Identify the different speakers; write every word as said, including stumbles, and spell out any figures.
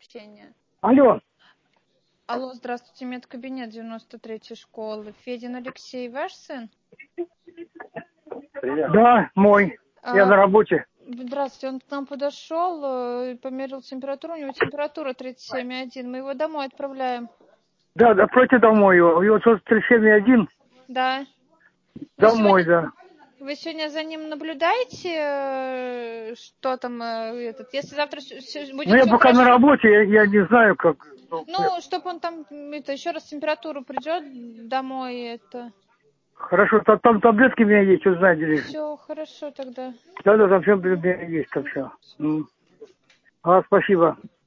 Speaker 1: сообщение.
Speaker 2: Алло.
Speaker 1: Алло, здравствуйте, медкабинет девяносто третьей школы. Федин Алексей, ваш сын?
Speaker 2: Да, мой. Я
Speaker 1: А,
Speaker 2: на работе.
Speaker 1: Здравствуйте, он к нам подошел, э, померил температуру, у него температура тридцать семь и один. Мы его домой отправляем.
Speaker 2: Да, да, против домой его. У него тридцать семь и один.
Speaker 1: Да. Вы
Speaker 2: Домой,
Speaker 1: сегодня,
Speaker 2: да.
Speaker 1: вы сегодня за ним наблюдаете, э, что там э, этот? Если завтра с- с-
Speaker 2: Но
Speaker 1: будет
Speaker 2: я
Speaker 1: все
Speaker 2: пока на
Speaker 1: хорошо,
Speaker 2: работе, я, я не знаю, как. Ну, я-
Speaker 1: ну, чтобы он там это еще раз температуру придет домой, это.
Speaker 2: Хорошо, там, там таблетки у меня есть, вы знаете.
Speaker 1: Все хорошо тогда.
Speaker 2: Да, да, там все у меня есть, там все. А, спасибо.